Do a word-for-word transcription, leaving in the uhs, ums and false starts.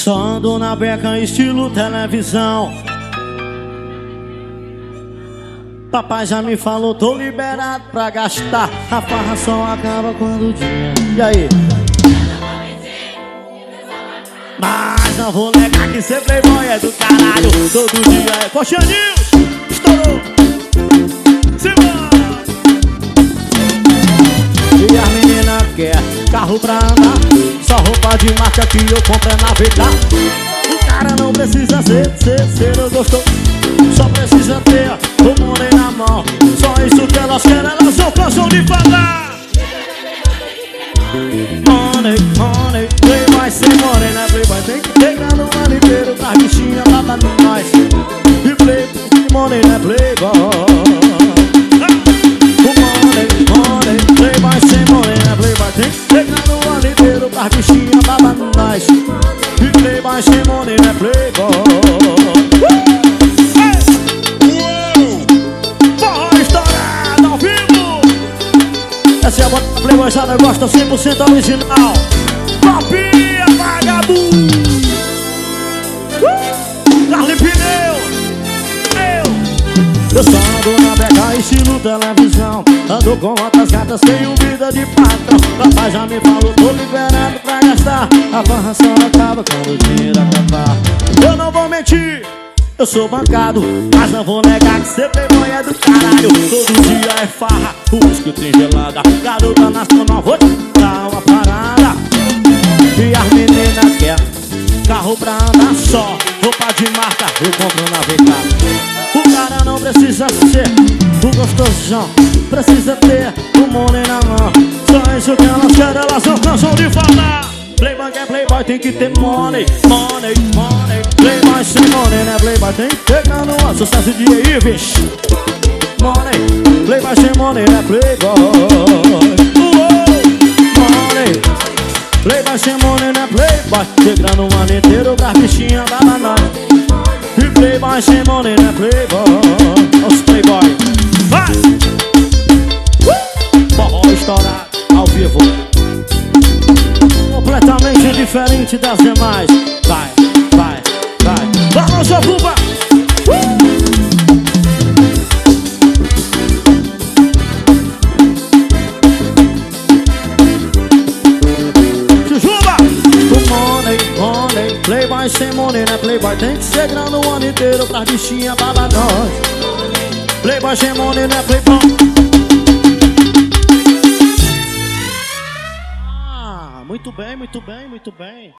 só ando na beca estilo televisão. Papai já me falou, tô liberado pra gastar. A farra só acaba quando o dia. E aí? Mas não vou negar que ser playboy é do caralho. Todo dia é Coxa News. Estourou. Simbora. E as meninas quer carro pra andar, só roupa de marca que eu compro é navegar. O cara não precisa ser, ser, ser eu gostou. Só precisa ter o money na mão. Só isso que elas querem, elas não cansam de falar. Money, money, playboy sem money, né playboy? Tem que pegar no ano inteiro pra bichinha lá pra nós. E play, money, né playboy? O money, money, playboy sem money, né playboy? Tem que pegar no ano inteiro pra bichinha lá pra nós. E playboy sem money, né playboy? Essa é a banda playboyzada, gosta cem por cento original. Copia, vagabundo. uh! Carly Pneu. Eu Eu só ando na beca estilo televisão. Ando com outras gatas, tenho vida de patrão. Papai já me falou, tô liberado pra gastar. A farra só acaba quando o dinheiro acabar. Eu não vou mentir, eu sou bancado, mas não vou negar que ser playboy é do caralho. Todo dia é farra, o whisky tem gelada. Garota nacional, vou te dar uma parada. E as meninas quer carro pra andar só, roupa de marca, eu compro na V K. O cara não precisa ser o gostosão, precisa ter o money na mão. Só isso que elas querem, elas não cansam de falar. Playboy que é playboy tem que ter money, money, money. Playboy sem money, né playboy? Tem que pegar no ar, sucesso de Ives. Money, playboy sem money, né playboy? Money, playboy sem money, né playboy? Pegando o ano inteiro pra bichinha da banana. E playboy sem money, né playboy? Os playboy, vai! Uh! Forró estourado, ao vivo, completamente diferente das demais. Vai, vai, vai. Balança a buba. uh! Jujuba! O money, money, playboy sem money, né playboy? Tem que ser grande o ano inteiro pra bichinha baba nós. Playboy sem money, né playboy? Ah, muito bem, muito bem, muito bem.